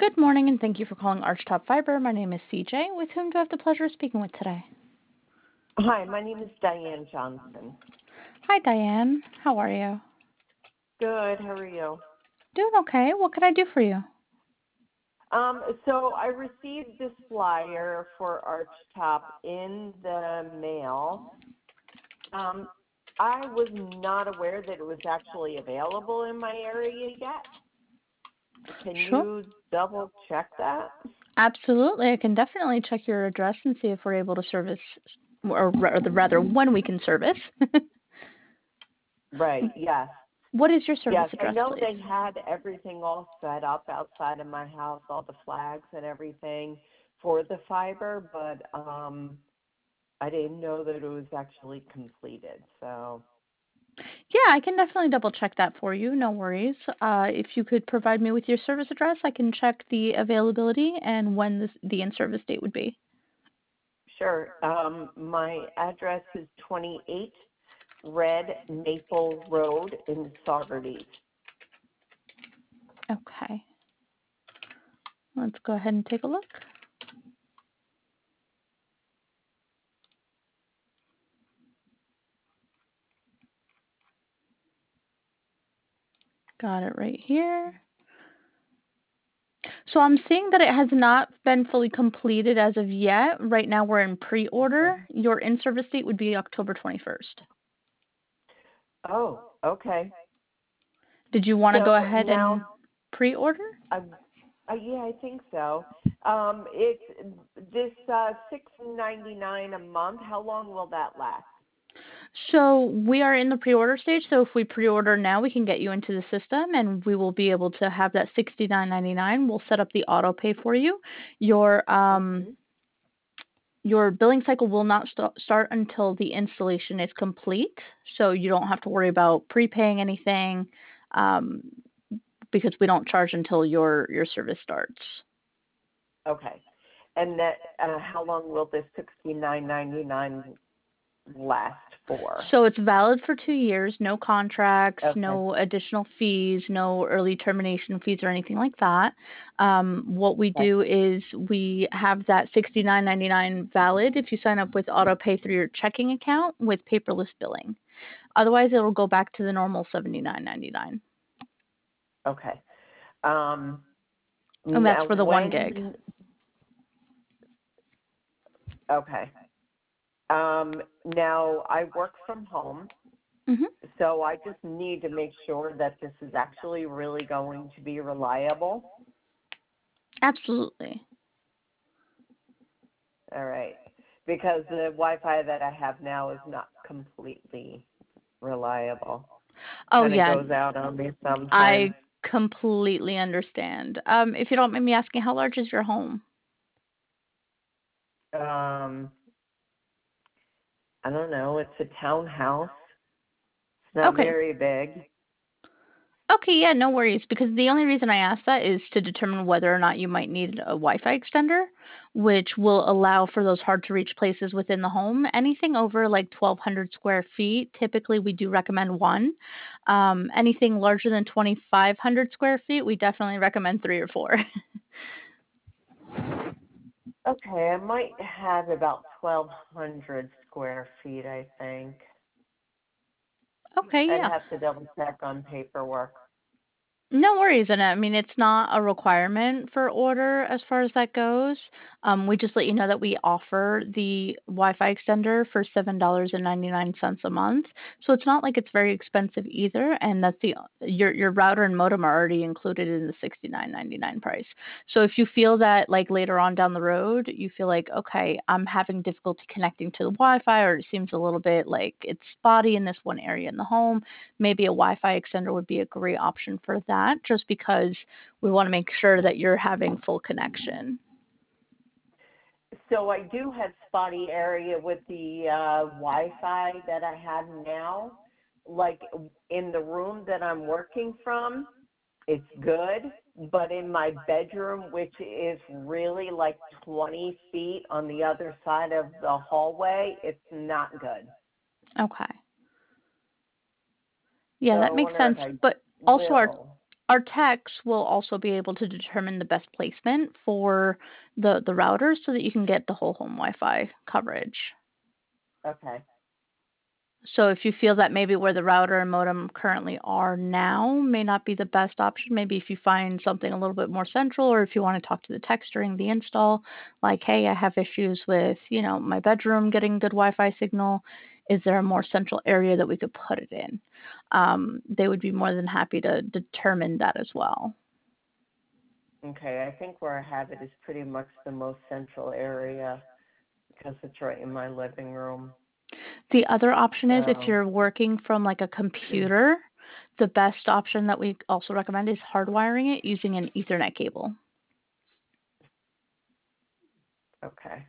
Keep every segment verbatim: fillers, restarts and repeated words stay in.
Good morning, and thank you for calling Archtop Fiber. My name is C J. With whom do I have the pleasure of speaking with today? Hi, my name is Diane Johnson. Hi, Diane. How are you? Good, how are you? Doing okay. What can I do for you? Um, so I received this flyer for Archtop in the mail. Um, I was not aware that it was actually available in my area yet. Can Sure. you double check that? Absolutely. I can definitely check your address and see if we're able to service, or ra- rather, when we can service. Right, yes. What is your service Yes, I address, know please? they had everything all set up outside of my house, all the flags and everything for the fiber, but um I didn't know that it was actually completed. So, Yeah, I can definitely double check that for you. No worries. Uh, if you could provide me with your service address, I can check the availability and when this, the in-service date would be. sure. Um, my address is twenty-eight Red Maple Road in Saugerties. Okay. Let's go ahead and take a look. Got it right here. So I'm seeing that it has not been fully completed as of yet. Right now we're in Okay. pre-order. Your in-service date would be October twenty-first. Oh, okay. Did you want to go So ahead now, and pre-order? uh, uh, yeah, I think so. Um, it's this uh, six ninety nine a month. How long will that last? So we are in the pre-order stage. So if we pre-order now, we can get you into the system, and we will be able to have that sixty-nine ninety-nine. We'll set up the auto pay for you. Your um Mm-hmm. your billing cycle will not st- start until the installation is complete. So you don't have to worry about prepaying anything. Um, because we don't charge until your your service starts. Okay. And that, uh, how long will this sixty nine ninety nine last for? So it's valid for two years, no contracts, Okay. no additional fees, no early termination fees or anything like that. Um, what we Okay. do is we have that sixty-nine ninety-nine valid if you sign up with AutoPay through your checking account with paperless billing. Otherwise, it will go back to the normal seventy-nine ninety-nine. Okay. Um, And that's now for the one gig. when, okay. Um, now I work from home, Mhm. so I just need to make sure that this is actually really going to be reliable. Absolutely. All right. Because the Wi-Fi that I have now is not completely reliable. Oh Kind of yeah, goes out on me sometimes. I completely understand. Um, if you don't mind me asking, how large is your home? Um, I don't know. It's a townhouse. It's not Okay. very big. Okay, yeah, no worries. Because the only reason I ask that is to determine whether or not you might need a Wi-Fi extender, which will allow for those hard to reach places within the home. Anything over like twelve hundred square feet, typically we do recommend one. Um, anything larger than twenty-five hundred square feet, we definitely recommend three or four. Okay, I might have about twelve hundred square feet, I think. Okay, I'd yeah. have to double check on paperwork. No worries, and I mean it's not a requirement for order as far as that goes. Um, we just let you know that we offer the Wi-Fi extender for seven dollars and ninety nine cents a month. So it's not like it's very expensive either, and that's the your your router and modem are already included in the sixty nine ninety nine price. So if you feel that like later on down the road you feel like okay I'm having difficulty connecting to the Wi-Fi or it seems a little bit like it's spotty in this one area in the home, maybe a Wi-Fi extender would be a great option for that, just because we want to make sure that you're having full connection. So I do have spotty area with the uh, Wi-Fi that I have now. Like in the room that I'm working from, it's good, but in my bedroom, which is really like twenty feet on the other side of the hallway, it's not good. Okay. Yeah, So I that makes wonder sense. if I But also our will. our techs will also be able to determine the best placement for the the router so that you can get the whole home Wi-Fi coverage. Okay. So if you feel that maybe where the router and modem currently are now may not be the best option, maybe if you find something a little bit more central, or if you want to talk to the techs during the install, like, hey, I have issues with, you know, my bedroom getting good Wi-Fi signal. Is there a more central area that we could put it in? Um, they would be more than happy to determine that as well. Okay. I think where I have it is pretty much the most central area because it's right in my living room. The other option is if So, you're working from like a computer, the best option that we also recommend is hardwiring it using an Ethernet cable. okay.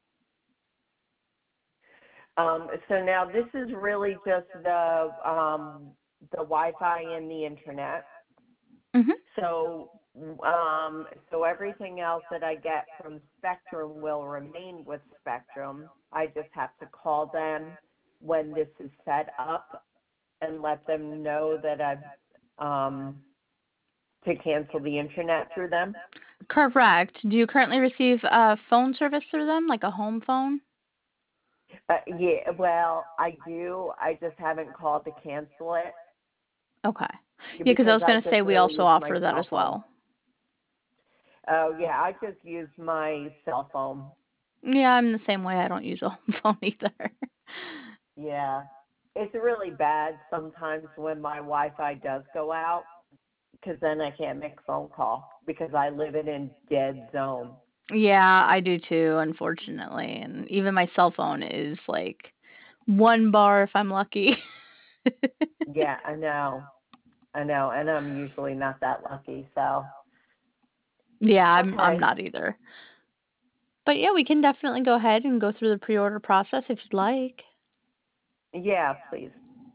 Um, so now this is really just the um, the Wi-Fi and the internet. hmm So um, so everything else that I get from Spectrum will remain with Spectrum. I just have to call them when this is set up and let them know that I've um, to cancel the internet through them. Correct. Do you currently receive a phone service through them, like a home phone? Uh, yeah, well, I do. I just haven't called to cancel it Okay. Yeah, because I because was I going to say just we really also use my offer that as cell phone. well. Oh, yeah, I just use my cell phone. Yeah, I'm the same way. I don't use a home phone either. Yeah. It's really bad sometimes when my Wi-Fi does go out because then I can't make a phone call because I live in a dead zone. Yeah, I do too, unfortunately. And even my cell phone is like one bar if I'm lucky. Yeah, I know. I know. And I'm usually not that lucky. So, Yeah, I'm I'm okay. not either. But yeah, we can definitely go ahead and go through the pre-order process if you'd like. Yeah, please.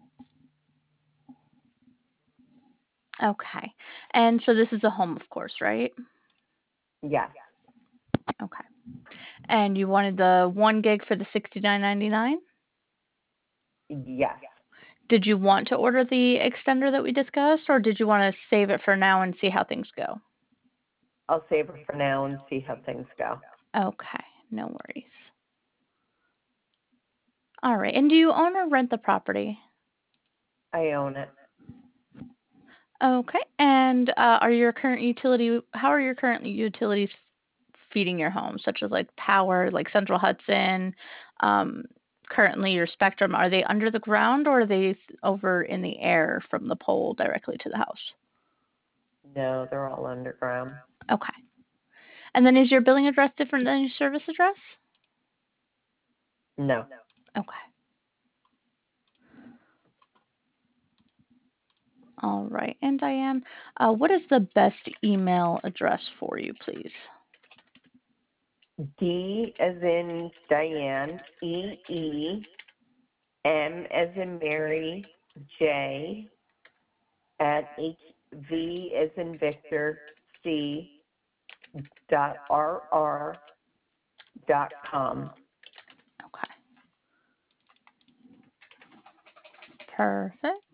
Okay. And so this is a home, of course, right? Yes. Okay. And you wanted the one gig for the sixty-nine ninety-nine? Yes. Did you want to order the extender that we discussed, or did you want to save it for now and see how things go? I'll save it for now and see how things go. Okay, no worries. All right. And do you own or rent the property? I own it. Okay. And uh, are your current utility? How are your current utilities feeding your home, such as like power, like Central Hudson? Um, currently, your Spectrum, are they under the ground or are they over in the air from the pole directly to the house? No, they're all underground. Okay. And then is your billing address different than your service address? No. Okay. All right. And Diane, uh, what is the best email address for you, please? D as in Diane, E E, M as in Mary, J at H V as in Victor, C dot R R dot com. Okay. Perfect.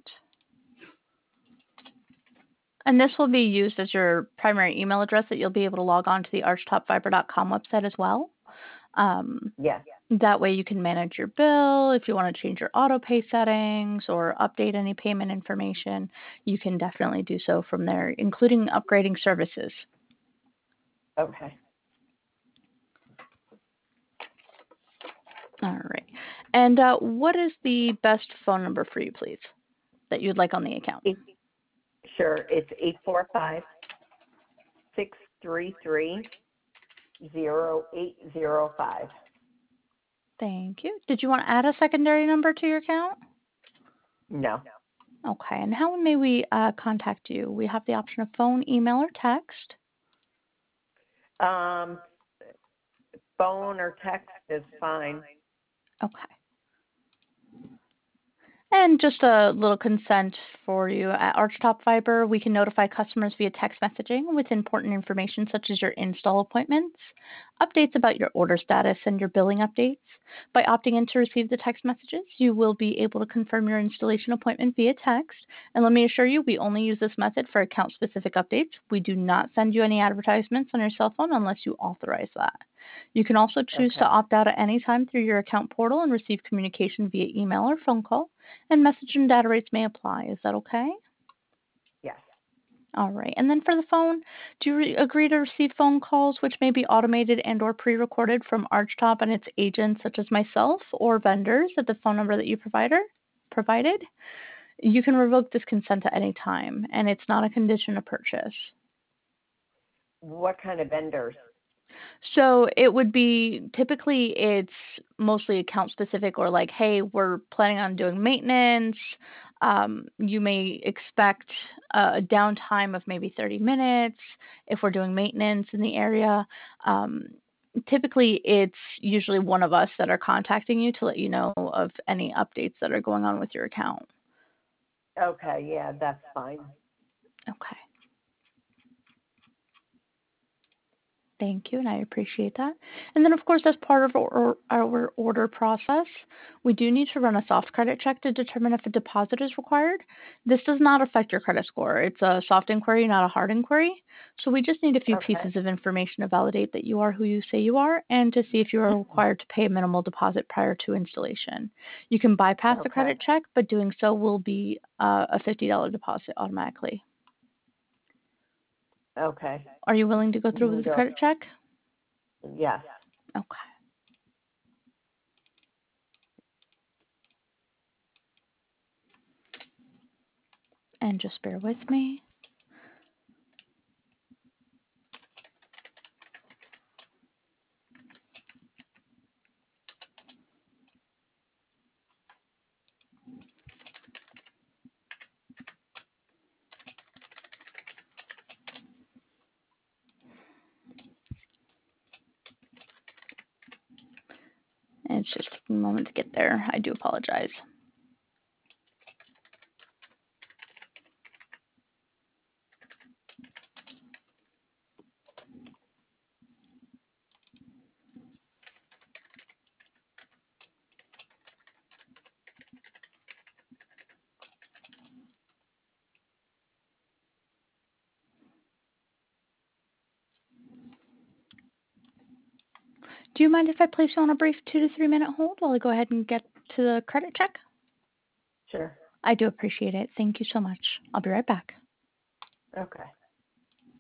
And this will be used as your primary email address that you'll be able to log on to the archtop fiber dot com website as well. Um, Yes. that way you can manage your bill. If you want to change your auto pay settings or update any payment information, you can definitely do so from there, including upgrading services. Okay. All right. And uh, what is the best phone number for you, please, that you'd like on the account? It, sure. It's eight four five, six three three, zero eight zero five. Thank you. Did you want to add a secondary number to your account? No. Okay. And how may we uh, contact you? We have the option of phone, email, or text. Um, phone or text is fine. Okay. And just a little consent for you. At Archtop Fiber, we can notify customers via text messaging with important information such as your install appointments, updates about your order status, and your billing updates. By opting in to receive the text messages, you will be able to confirm your installation appointment via text. And let me assure you, we only use this method for account specific updates. We do not send you any advertisements on your cell phone unless you authorize that. You can also choose to Okay. opt out at any time through your account portal and receive communication via email or phone call, and message and data rates may apply. Is that okay? Yes. All right. And then for the phone, do you re- agree to receive phone calls which may be automated and or pre-recorded from Archtop and its agents such as myself or vendors at the phone number that you provider provided? You can revoke this consent at any time, and it's not a condition of purchase. What kind of vendors? So it would be typically it's mostly account specific or like, hey, we're planning on doing maintenance. Um, you may expect a downtime of maybe thirty minutes if we're doing maintenance in the area. Um, typically, it's usually one of us that are contacting you to let you know of any updates that are going on with your account. Okay, yeah, that's fine. Okay. Thank you, and I appreciate that. And then, of course, as part of our, our order process, we do need to run a soft credit check to determine if a deposit is required. This does not affect your credit score. It's a soft inquiry, not a hard inquiry. So we just need a few Okay. pieces of information to validate that you are who you say you are and to see if you are required to pay a minimal deposit prior to installation. You can bypass the Okay. credit check, but doing so will be uh, a fifty dollars deposit automatically. Okay. Are you willing to go You through can with the go. credit check? Yes. Okay. And just bear with me. And it's just taking a moment to get there. I do apologize. Do you mind if I place you on a brief two to three minute hold while I go ahead and get to the credit check? Sure. I do appreciate it. Thank you so much. I'll be right back. Okay.